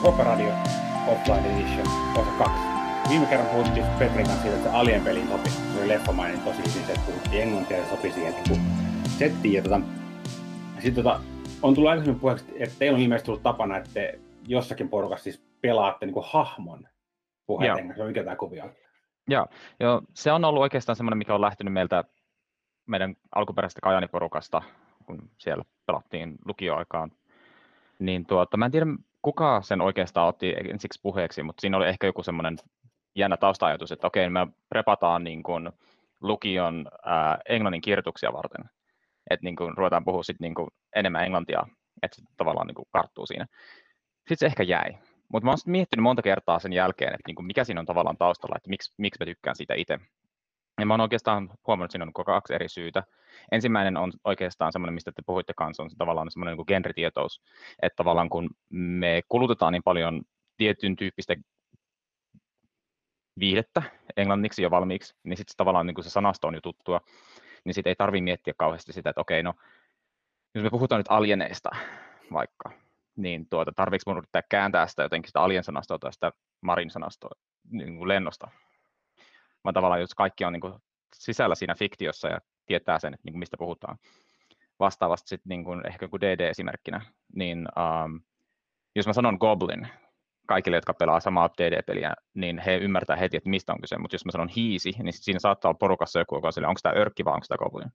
Operadio Offline Edition osa 2. Viime kerran puhuttiin Petrin kanssa siitä, että se Alien-peliin sopi. Se oli leffamainen tosi hyvin, se puhuttiin englantia ja sopi siihen settiin. Sitten on tullut aikaisemmin puheeksi, että teillä on ilmeisesti tullut tapana, että te jossakin porukassa siis pelaatte niin kuin hahmon puheen englanniksi. Mikä tämä kuvio on? Joo, se on ollut oikeastaan semmoinen, mikä on lähtenyt meidän alkuperäisestä Kajani-porukasta, kun siellä pelattiin lukioaikaan. Niin mä en tiedä, kuka sen oikeastaan otti ensiksi puheeksi, mutta siinä oli ehkä joku semmoinen jännä tausta-ajatus, että okei, me prepataan niin kuin lukion englannin kirjoituksia varten. Että niin kuin ruvetaan puhua sit niin kuin enemmän englantia, että se tavallaan niin kuin karttuu siinä. Sitten se ehkä jäi. Mutta mä oon miettinyt monta kertaa sen jälkeen, että niin kuin mikä siinä on tavallaan taustalla, että miksi mä tykkään siitä itse. Ja mä oon oikeastaan huomannut, että siinä on 2 eri syytä. Ensimmäinen on oikeastaan semmoinen, mistä te puhuitte kanssa, on se tavallaan semmoinen niin kuin genretietous, että tavallaan kun me kulutetaan niin paljon tietyn tyyppistä viihdettä englanniksi jo valmiiksi, niin sitten tavallaan niin kuin se sanasto on jo tuttua, niin sitten ei tarvitse miettiä kauheasti sitä, että okei, no jos me puhutaan nyt alieneista vaikka, niin tarviiko mun yrittää kääntää sitä jotenkin sitä alien-sanastoa tai sitä marin-sanastoa niin kuin lennosta. Vaan tavallaan jos kaikki on niin kuin sisällä siinä fiktiossa ja tietää sen, että niin kuin mistä puhutaan. Vastaavasti sitten niin kuin ehkä joku DD-esimerkkinä, niin jos mä sanon Goblin kaikille, jotka pelaa samaa DD-peliä, niin he ymmärtää heti, että mistä on kyse. Mutta jos mä sanon hiisi, niin siinä saattaa olla porukassa joku, joka on sille, onko tämä örkki vai onko tämä Goblin.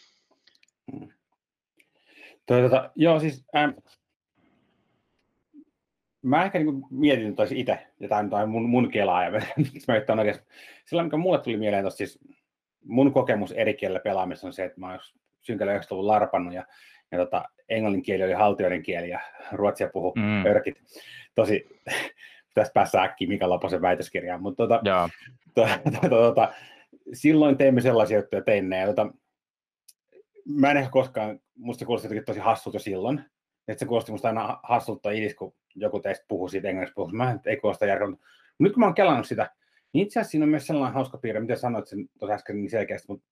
Joo, siis mä ehkä niin mietin tosi itse, ja tämä on mun kelaa, ja sillä mikä mulle tuli mieleen tossa, siis mun kokemus eri kielellä pelaamisessa on se, että mä oon synkällä 90-luvun larpannut, ja englannin kieli oli haltioiden kieli, ja ruotsia puhui örkit. Tosi, tässä päässä äkkiä Mika Laposen väitöskirjaan, mutta silloin teimme sellaisia juttuja teinne, ja mä en ehkä koskaan, musta se kuulosti jotenkin tosi hassulta silloin, että se kuulosti musta aina hassulta idis, kun joku teistä puhuu siitä englanniksi puhuksi. Mä ei kuulosta järkeä. Nyt kun mä oon kelannut sitä, niin itse asiassa siinä on myös sellainen hauska piirre, mitä sanoit sen tuossa äsken niin selkeästi, mutta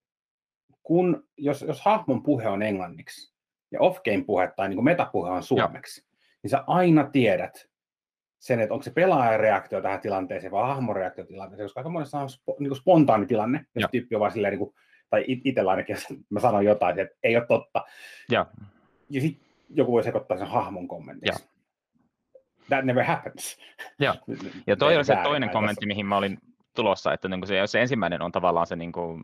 jos hahmon puhe on englanniksi ja off-game puhe tai niin kuin metapuhe on suomeksi, niin sä aina tiedät sen, että onko se pelaajan reaktio tähän tilanteeseen vai hahmon reaktio tilanteeseen, koska aika monessa on niin kuin spontaani tilanne, jos tyyppi on vaan silleen, niin kuin, tai itsellä ainakin, jos mä sanon jotain, että ei ole totta. Ja sitten joku voi sekoittaa sen hahmon kommentiksi. That never happens. Ja toi on se toinen kommentti, mihin mä olin tulossa, että niin se ensimmäinen on tavallaan se, niin kuin,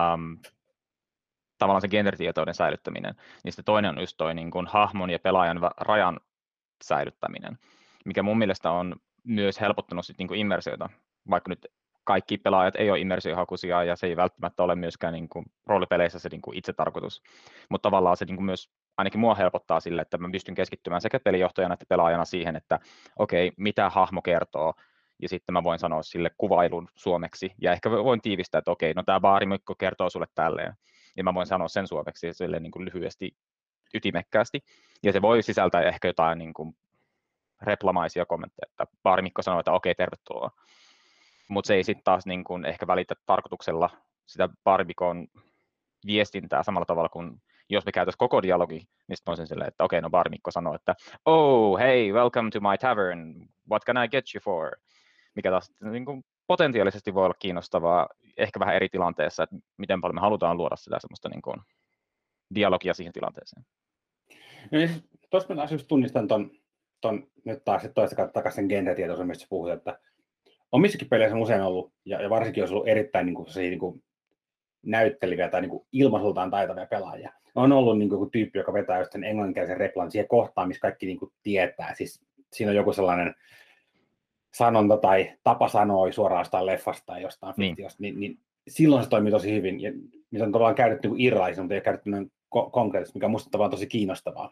tavallaan se genretietouden säilyttäminen, niin sitten toinen on just toi niin kuin hahmon ja pelaajan rajan säilyttäminen, mikä mun mielestä on myös helpottanut sit niin kuin immersiota, vaikka nyt kaikki pelaajat ei ole immersiohakuisia ja se ei välttämättä ole myöskään niin kuin roolipeleissä se niin kuin itse tarkoitus, mutta tavallaan se niin kuin myös ainakin mua helpottaa sille, että mä pystyn keskittymään sekä pelijohtajana että pelaajana siihen, että okei, mitä hahmo kertoo, ja sitten mä voin sanoa sille kuvailun suomeksi, ja ehkä voin tiivistää, että okei, no tämä baarimikko kertoo sulle tälleen, ja mä voin sanoa sen suomeksi sille niin kuin lyhyesti, ytimekkäästi, ja se voi sisältää ehkä jotain niin kuin replamaisia kommentteja, että baarimikko sanoo, että okei, tervetuloa, mutta se ei sitten taas niin kuin ehkä välitä tarkoituksella sitä baarimikon viestintää samalla tavalla kuin jos me käytäisiin koko dialogi, niin sitten on sen silleen, että okei, no baarimikko sanoo, että oh, hey, welcome to my tavern, what can I get you for? Mikä taas niin kuin potentiaalisesti voi olla kiinnostavaa, ehkä vähän eri tilanteessa, että miten paljon me halutaan luoda sitä semmoista niin kuin dialogia siihen tilanteeseen. No niin, tuossa mä taas just tunnistan ton nyt taas toista kautta takaisin genretietoisen, mistä puhut, että omissakin peleissä on usein ollut, ja varsinkin jos on ollut erittäin niin kuin näytteliviä tai niin ilmaisultaan taitavia pelaajia. On ollut niin kuin tyyppi, joka vetää just sen englanninkielisen replan siihen kohtaan, missä kaikki niin kuin tietää. Siis siinä on joku sellainen sanonta tai tapa sanoi suoraan jostain leffasta tai jostain fiktiosta, niin silloin se toimii tosi hyvin. Ja mitä on tavallaan käytetty niin irrallisesti, mutta ei käytetty noin konkreettisesti, mikä on musta tavallaan tosi kiinnostavaa.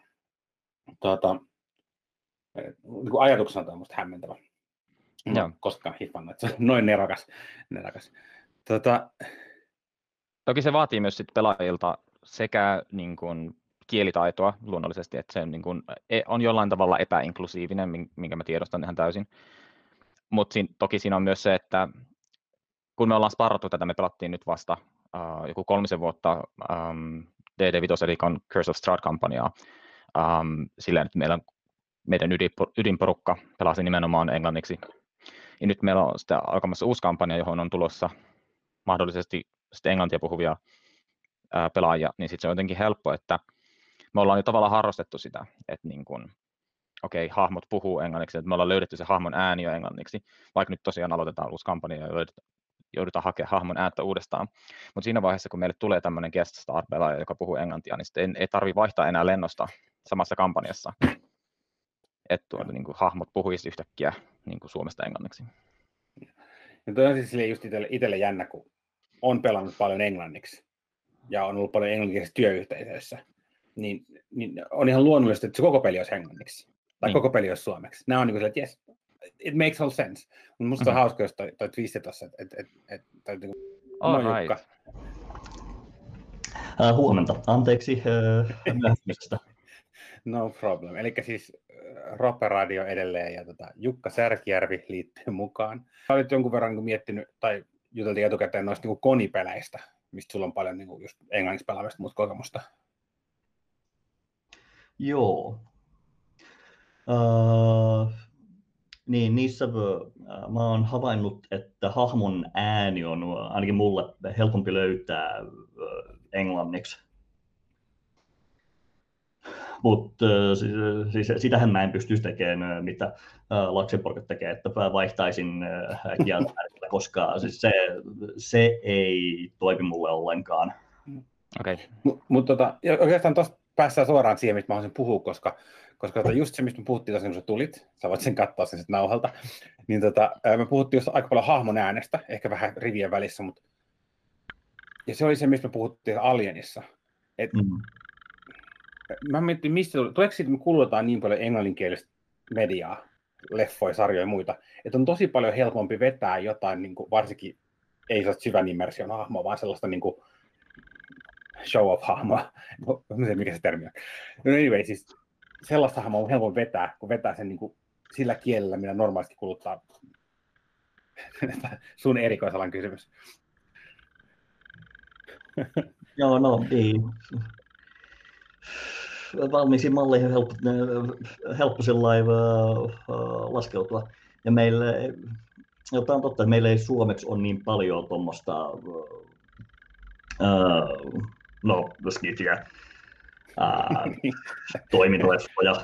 Niin kuin ajatuksena on musta hämmentävä. No, koskaan hiffannut, että se on noin nerokas. Toki se vaatii myös sit pelaajilta sekä niin kuin kielitaitoa luonnollisesti, että se niin kuin on jollain tavalla epäinklusiivinen, minkä mä tiedostan ihan täysin. Mutta toki siinä on myös se, että kun me ollaan sparrattu tätä, me pelattiin nyt vasta joku 3 vuotta DD5 eli Curse of Strahd-kampanjaa, silleen, että meillä on meidän ydinporukka pelasi nimenomaan englanniksi. Ja nyt meillä on sitten alkamassa uusi kampanja, johon on tulossa mahdollisesti sitten englantia puhuvia pelaajia, niin sitten se on jotenkin helppo, että me ollaan jo tavallaan harrastettu sitä, että niin kun, hahmot puhuu englanniksi, että me ollaan löydetty se hahmon ääni jo englanniksi, vaikka nyt tosiaan aloitetaan uusi kampanja ja joudutaan hakemaan hahmon ääntä uudestaan. Mutta siinä vaiheessa, kun meille tulee tämmöinen guest star-pelaaja, joka puhuu englantia, niin sitten ei tarvitse vaihtaa enää lennosta samassa kampanjassa, että niin kuin hahmot puhuisi yhtäkkiä niin kuin Suomesta englanniksi. Ja toi on siis just itselle jännä, kun on pelannut paljon englanniksi ja on ollut paljon englanninkielisessä työyhteisöissä, niin on ihan luonnollista, että se koko peli olisi englanniksi tai koko peli olisi suomeksi. Nämä on niin kuin että yes, it makes all sense. Mutta musta on hauska, jos toi twisti tuossa, että niin Jukka. Huomenta. Anteeksi myöhästymisestä. No problem. Eli siis Roppe Radio edelleen ja Jukka Särkijärvi liittyy mukaan. Olet jonkun verran miettinyt tai juteltiin etukäteen noista niin konipeleistä, mistä sulla on paljon niin just englanniksi pelaamista muuta kokemusta. Joo. Niin, niissä mä oon havainnut, että hahmon ääni on ainakin mulle helpompi löytää englanniksi. Mutta siis sitähän mä en pystyisi tekemään, mitä Laksenporkat tekee, että vaihtaisin kieltä, koska siis se ei toimi mulle ollenkaan. Okay. Mutta oikeastaan tuosta päästään suoraan siihen, mistä mä haluaisin puhua, koska just se, mistä me puhuttiin tuossa, kun sä tulit, sä voit sen katsoa sen nauhalta, niin me puhuttiin just aika paljon hahmon äänestä, ehkä vähän rivien välissä, mutta ja se oli se, mistä me puhuttiin Alienissa. Mä mietin, tuleeko siitä, me kulutetaan niin paljon englanninkielistä mediaa, leffoja, sarjoja ja muita, että on tosi paljon helpompi vetää jotain, niin kuin, varsinkin ei sellaista syvän immersion hahmoa, vaan sellaista niin kuin show-off-hahmoa. Mikä se termi on? No anyway, siis sellaista hahmoa on helpompi vetää, kun vetää sen niin kuin sillä kielellä, millä normaalisti kuluttaa. Sun erikoisalan kysymys. Joo, no niin. Valmiisiin malleihin helppo laskeutua. Ja meillä, tämä on totta, että meillä ei suomeksi ole niin paljon tuommoista skifiä, toimintaleffoja.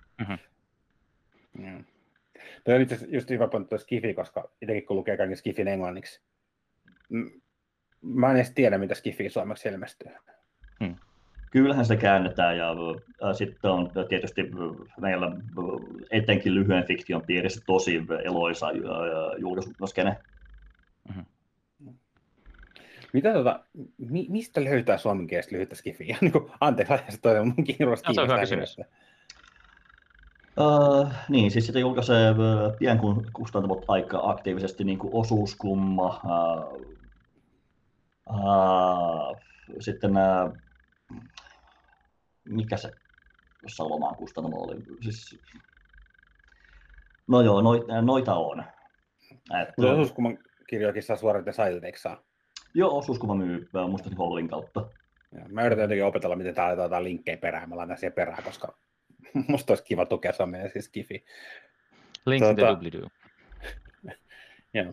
Tuo on itse asiassa just hyvä pointti tuo skifi, koska itsekin kun lukee kaiken skifin englanniksi, mä en edes tiedä, mitä skifiä suomeksi ilmestyy. Kyllähän sitä käännetään ja sitten on tietysti meillä etenkin lyhyen fiktion piirissä tosi eloisa julkaisuskene. Mitä mistä löytää suomenkielistä lyhyttä skifiä? Anteeksi, toi on mun kiinnostaa. Se on hyvä kysymys. Niin, siis sitä julkaisee pienkustantamot aika aktiivisesti, niin kuin Osuuskumma, sitten mikä se Salomaan kustantamo oli? Siis, no joo, noita on. Mutta Osuuskumman kirjoakin saa suoraan sailta, eikö saa? Joo, Osuuskumma myy musta Hollin kautta. Ja mä yritän jotenkin opetella, miten täällä laitetaan linkkejä perään. Mä laitan siihen perään, koska musta olisi kiva tukea Suomeen siis skifi. Links in the doobly-doo. Joo.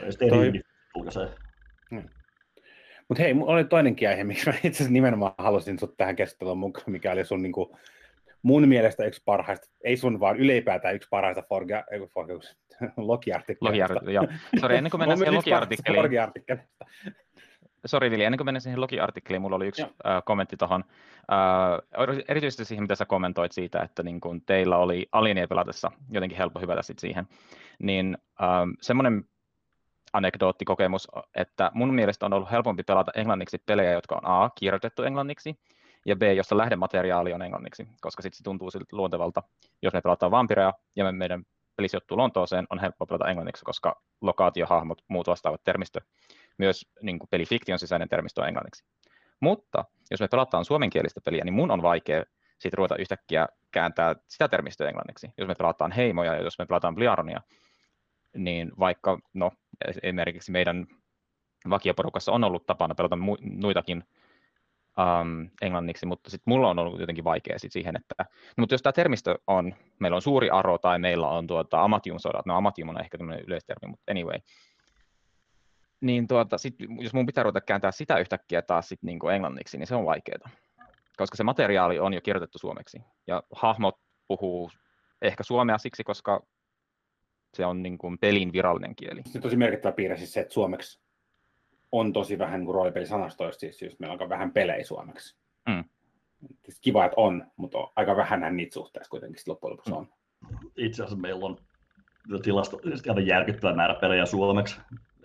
Mutta hei, oli toinenkin aihe, miksi mä itse asiassa nimenomaan halusin sut tähän keskusteluun mukaan, mikä oli sun niinku, mun mielestä yksi parhaista, ei sun vaan ylipäätään yksi parhaista Logi-artikkeleista. Joo. Sori, ennen kuin mennään siihen Logi-artikkeliin. Sori Vili, ennen kuin mennään siihen Logi-artikkeliin, mulla oli yksi kommentti tuohon. Erityisesti siihen, mitä sä kommentoit siitä, että niin kun teillä oli Alienia pelatessa jotenkin helppo hyvätä sit siihen, niin semmoinen anekdoottikokemus, että mun mielestä on ollut helpompi pelata englanniksi pelejä, jotka on A, kirjoitettu englanniksi, ja B, jossa lähdemateriaali on englanniksi, koska sitten se tuntuu siltä luontevalta, jos me pelataan vampireja ja meidän peli sijoittuu Lontooseen, on helppo pelata englanniksi, koska lokaatiohahmot, muut vastaavat termistö, myös niin kuin pelifiktion sisäinen termistö on englanniksi. Mutta jos me pelataan suomenkielistä peliä, niin mun on vaikea sitten ruveta yhtäkkiä kääntää sitä termistöä englanniksi. Jos me pelataan heimoja ja jos me pelataan Bliaronia, niin vaikka esimerkiksi meidän vakioporukassa on ollut tapana pelata muitakin englanniksi, mutta sitten mulla on ollut jotenkin vaikea siihen, että mutta jos tämä termistö on, meillä on suuri aro tai meillä on Amatium-sodat, no Amatium on ehkä tämmöinen yleistermi, mutta anyway, niin sit, jos mun pitää ruveta kääntää sitä yhtäkkiä taas sit niin kuin englanniksi, niin se on vaikeaa, koska se materiaali on jo kirjoitettu suomeksi, ja hahmot puhuu ehkä suomea siksi, koska se on niin kuin pelin virallinen kieli. Se on tosi merkittävä piirre siis se, että suomeksi on tosi vähän niin kuin roolipelisanastoista, siis meillä on aika vähän pelejä suomeksi. Kiva, että on, mutta aika vähän niitä suhteessa kuitenkin loppujen lopuksi on. Itse asiassa meillä on tilastollisesti aivan järkyttävä määrä pelejä suomeksi.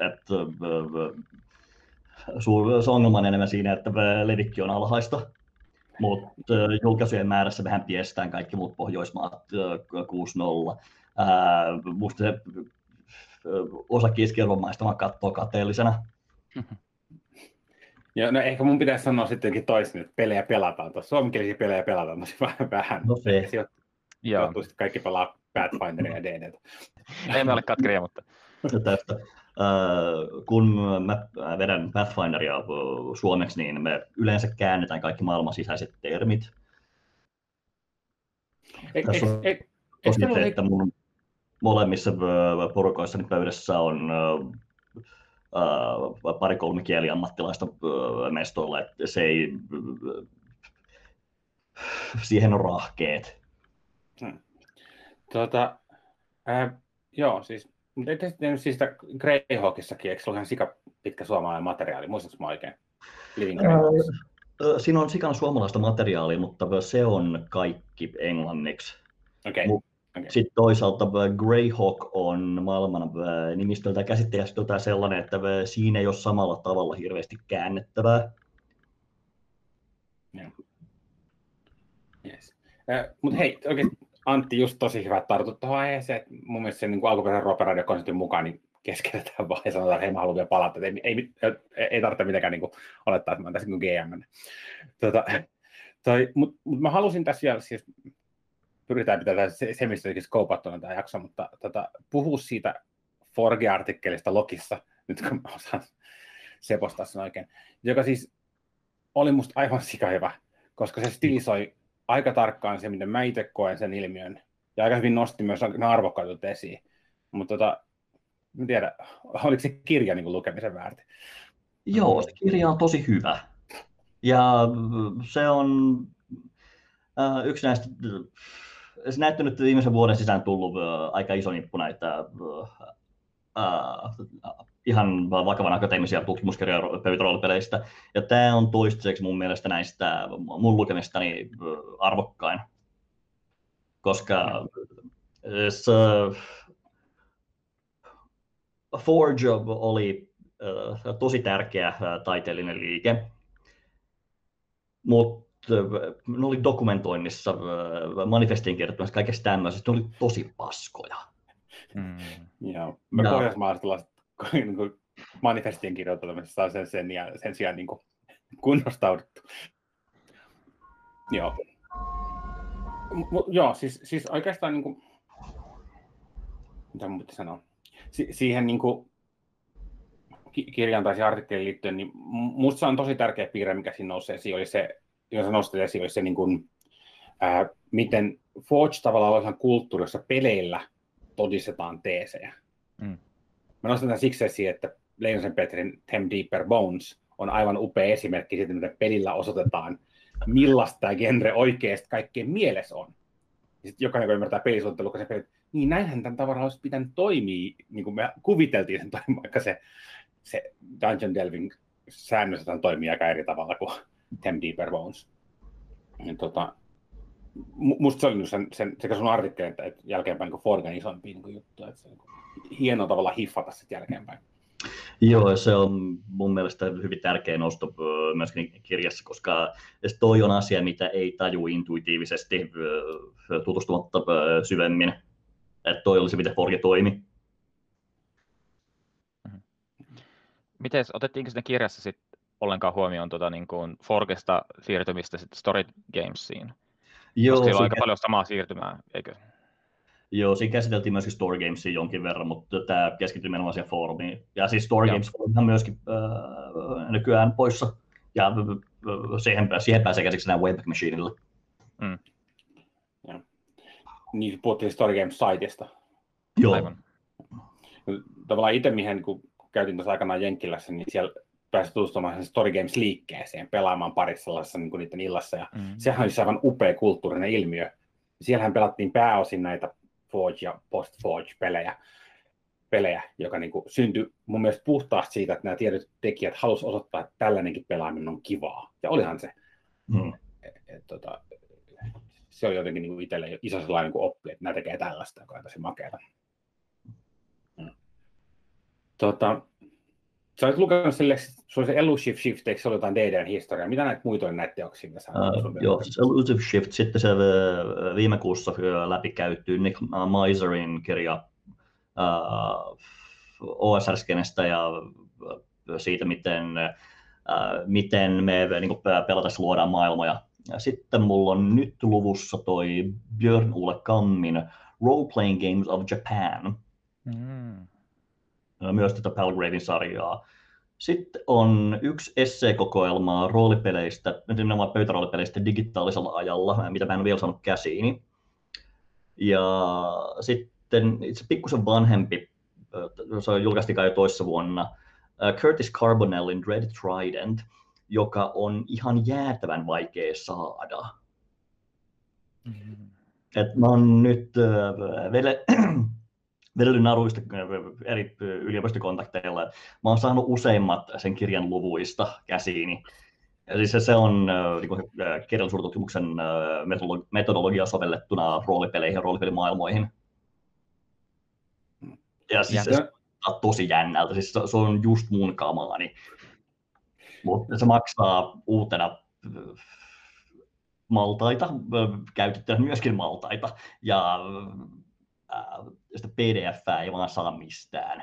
Se ongelma on enemmän siinä, että levikki on alhaista, mutta julkaisujen määrässä vähän piestään kaikki muut Pohjoismaat 6-0. Musta se osa Keski-Euroopan maista katsoo kateellisena. Ja, no ehkä mun pitäisi sanoa sittenkin toisin, että pelejä pelataan. Tuossa suomenkielisiä pelejä pelataan tosi vähän. No se. Johtuu sitten kaikki pelaa Pathfinderia ja D&D:tä. Ei me ole katkeria, mutta... Tästä. Kun mä vedän Pathfinderia suomeksi, niin me yleensä käännetään kaikki maailman sisäiset termit. Tässä on tosi se, että mun molemmissa porukoissani pöydässä on pari-kolme kieliammattilaista mestoilla, että se ei, siihen on rahkeet. Joo, siis, mutta ette sitten siis sitä Greyhawkissakin, eikö se ole ihan sikapitkä suomalainen materiaali, muistatko mä oikein? Siinä on sikana suomalaista materiaalia, mutta se on kaikki englanniksi. Okay. Sitten toisaalta Greyhawk on maailman nimistöltä ja käsittelijästöltä sellainen, että siinä ei ole samalla tavalla hirveästi käännettävää. Yes. Mutta hei, oikein Antti, just tosi hyvä, että tartut tuohon aiheeseen. Mun mielestä sen niin alkuperäisen Rope-radio-konseptin mukaan niin keskeytetään vaan ja sanotaan, että hei, mä haluan vielä palata. Ei tarvitse mitenkään niin olettaa, että mä oon tässä niin GM. Mutta mä halusin tässä vielä, siis pyritään pitämään se mistä skoupattuna tämä jakso, mutta puhua siitä Forge-artikkelista Lokissa, nyt kun mä osaan sepostaa sen oikein, joka siis oli musta aivan sikahyvä, koska se stilisoi aika tarkkaan se, miten mä itse koen sen ilmiön, ja aika hyvin nosti myös ne arvokkaat esiin. Mutta en tiedä, oliko se kirja niin kuin lukemisen väärti? Joo, se kirja on tosi hyvä. Ja se on yksi näistä, se näyttää nyt viimeisen vuoden sisään tullut aika iso nippu näitä ihan vakavan akateemisia tutkimuskirjoja pöytäroolipeleistä. Ja tämä on toistaiseksi mun mielestä näistä mun lukemistani arvokkain. Koska Forge oli tosi tärkeä taiteellinen liike, mutta ne oli dokumentoinnissa, manifestien kirjoittamassa, kaikesta tämmöisestä, ne oli tosi paskoja. Joo, me pohjoismaalaiset manifestien kirjoittamisessa on sen sijaan niin kuin kunnostauduttu. Joo, siis oikeastaan niin kuin, mitä mun pitäisi sanoa, siihen niin kuin kirjan tai artikkeliin liittyen, niin musta se on tosi tärkeä piirre, mikä siinä nousi esiin, oli se, jos nostit esiin, oli se niin kuin, miten Forge tavallaan on ihan kulttuuri, jossa peleillä todistetaan teesejä. Mä nostan tämän siksi esiin, että Leinosen Petrin Them Deeper Bones on aivan upea esimerkki siitä, miten pelillä osoitetaan, millaista tämä genre oikeasti kaikkien mielessä on. Ja sitten jokainen, joka ymmärtää pelisuunnittelua, kun se pelit, niin näinhän tämän tavaran olisi pitänyt toimia, niin kuin me kuviteltiin sen toimia, vaikka se Dungeon Delving säännössä toimii aika eri tavalla kuin Them Deeper Bones. Musta se oli sekä sun artikkeli että jälkeenpäin niin Forgen isompia niin juttuja. Että se on hienoa tavalla hiffata sitten jälkeenpäin. Joo, se on mun mielestä hyvin tärkeä nosto myöskin kirjassa, koska toi on asia, mitä ei taju intuitiivisesti tutustumatta syvemmin. Että toi oli se, miten Forge toimi. Otettiinko siinä kirjassa sit ollenkaan huomioon niin kuin Forgesta siirtymistä sitten Story Gamesiin? Joo, koska siellä on aika paljon samaa siirtymää, eikö? Joo, siinä käsiteltiin myöskin Story Gamesia jonkin verran, mutta tämä keskittyi nimenomaan siihen foorumiin. Ja siis Story Games on ihan myöskin nykyään poissa. Ja siihen pääsee käsiksi nämä Wayback Machinella. Niin puhuttiin Story Games-saitista. Joo. Aivan. Tavallaan itse, mihin kun käytin tuossa aikanaan Jenkkilässä, niin siellä pääsi tutustumaan Story Games-liikkeeseen, pelaamaan parissa sellaisessa niin niiden illassa. Ja sehän oli aivan upea kulttuurinen ilmiö. Siellähän pelattiin pääosin näitä Forge- ja Post-Forge-pelejä, joka niin kuin syntyi mun mielestä puhtaasti siitä, että nämä tietyt tekijät halusivat osoittaa, että tällainenkin pelaaminen on kivaa. Ja olihan se. Se oli jotenkin niin itselle iso sellainen niin oppi, että nämä tekee tällaista, joka on tosi makeata. Sä olet lukenut sille, sulla se Elusive Shift, eikö se ole jotain D&D:n historiaa? Mitä näitä muita on näitä teoksia? Joo, siis Elusive Shift, sitten se viime kuussa läpikäytty Nick Miserin kirja OSR-skenestä ja siitä, miten me niin pelataan luodaan maailmoja. Ja sitten mulla on nyt luvussa toi Björn Ole Kammin Role Playing Games of Japan. Myös tätä Palgraven sarjaa. Sitten on yksi esseekokoelma roolipeleistä, nimenomaan pöytäroolipeleistä digitaalisella ajalla, mitä mä en ole vielä saanut käsiini. Ja sitten itse pikkusen vanhempi, se julkaistiin kai jo toissa vuonna, Curtis Carbonellin Dread Trident, joka on ihan jäätävän vaikea saada. Et mä oon nyt vedellyt naruista eri yliopistokontakteilla. Mä oon saanut useimmat sen kirjan luvuista käsiini. Ja siis se on niin kirjallisuustutkimuksen metodologia sovellettuna roolipeleihin ja roolipelimaailmoihin. Ja siis se on tosi jännältä. Siis se on just mun kamaani. Mutta se maksaa uutena maltaita, käytettynä myöskin maltaita. Ja sitä PDF:ää ei vaan saa mistään.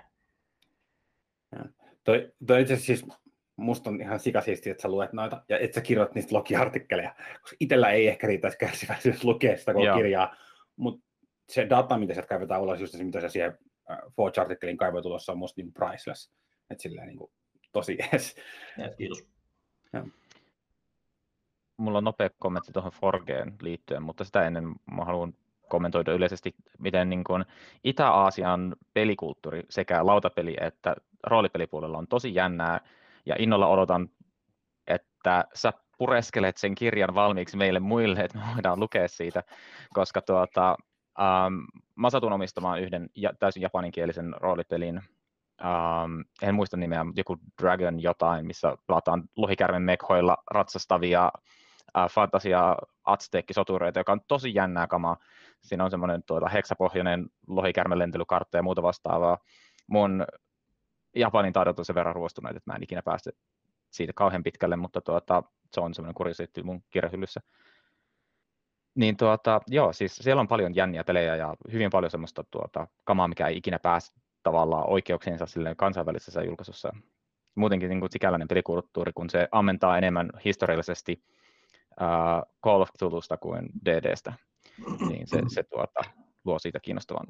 Toi itse asiassa siis musta on ihan sikasiistiä, että sä luet noita ja että sä kirjoit niistä logiartikkeleja, koska itsellä ei ehkä riittäisi kärsiväisyys lukea sitä koko kirjaa, mutta se data, mitä sieltä kaivetaan ulos, just se, mitä sä siihen Forge-artikkelin kaivoi tulossa, on musta niin priceless, että silleen niin kuin tosi ees. Kiitos. Ja. Mulla on nopea kommentti tuohon Forgeen liittyen, mutta sitä ennen mä haluan kommentoida yleisesti, miten niin kuin Itä-Aasian pelikulttuuri sekä lautapeli- että roolipelipuolella on tosi jännää, ja innolla odotan, että sä pureskelet sen kirjan valmiiksi meille muille, että me voidaan lukea siitä, koska mä satun omistamaan yhden täysin japaninkielisen roolipelin, en muista nimeä, mutta joku Dragon jotain, missä pelataan lohikärmen mekhoilla ratsastavia fantasia azteekkisotureita, joka on tosi jännää kamaa. Siinä on semmoinen heksapohjainen lohikärmen lentelykartta ja muuta vastaavaa. Mun Japanin taidot on sen verran ruostuneet, että mä en ikinä päästä siitä kauhean pitkälle, mutta se on semmoinen kuriositti mun kirjahyllyssä. Niin joo, siis siellä on paljon jänniä pelejä ja hyvin paljon semmoista kamaa, mikä ei ikinä pääse tavallaan oikeuksiinsa silleen kansainvälisessä julkaisussa. Muutenkin niin kuin sikäläinen pelikulttuuri, kun se ammentaa enemmän historiallisesti Call of Cthulhusta kuin D&D:stä, niin se luo siitä kiinnostavan.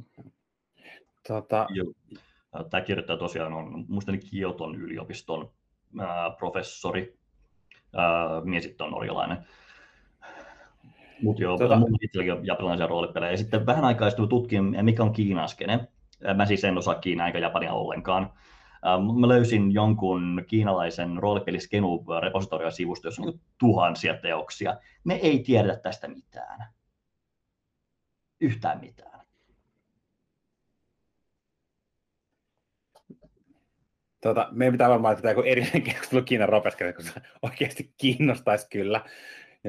Tämä kirjoittaja tosiaan on muistani Kioton yliopiston professori, mies sitten on norjalainen. Mutta joo, mun itselläkin on japanilaisia roolipelejä. Ja sitten vähän aikaa sitten tutkin, mikä on Kiinan skene. Mä siis en osaa Kiinaa eikä Japania ollenkaan. Mä löysin jonkun kiinalaisen roolipeliskenu-repositorio-sivusto, jossa on tuhansia teoksia. Me ei tiedetä tästä mitään. Yhtään mitään. Meidän pitää varmaan tätä joku erillinen keskustelu Kiinan ropeskelusta, kun se oikeasti kiinnostaisi kyllä. Ja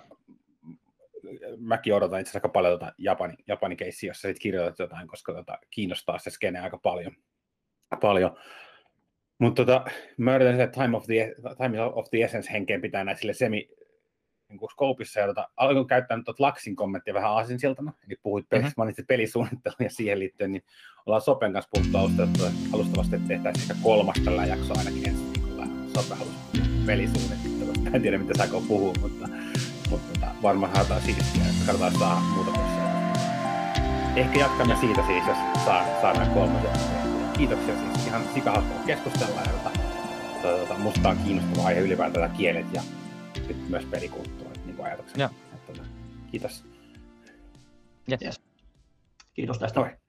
mäkin odotan itse asiassa aika paljon Japanin keissiä, jossa sit kirjoitat jotain, koska kiinnostaa se skene aika paljon. Mutta mä yritän sitä Time of the Essence -henkeen pitää näitä sille semi-skoopissa, ja aloin käyttää nyt Laksin kommenttia vähän aasinsiltana, eli puhuit mainitsit pelisuunnittelua ja siihen liittyen, niin ollaan Sopen kanssa puhuttu alustavasti, että tehtäisiin ehkä 3 tällä jaksoa ainakin ensi viikolla. Sope halusi pelisuunnittelua. En tiedä, mitä sä puhuu, mutta varmaan haetaan siistiä, että katsotaan saada muuta prosessia. Ehkä jatkamme siitä siis, jos saadaan 3. Kiitoksia siis ihan sikahauskaa keskustella, ja musta on kiinnostava aihe ylipäätään kielet ja sit myös pelikulttuuria niin ajatuksena. Kiitos. Yes. Kiitos tästä. Noi.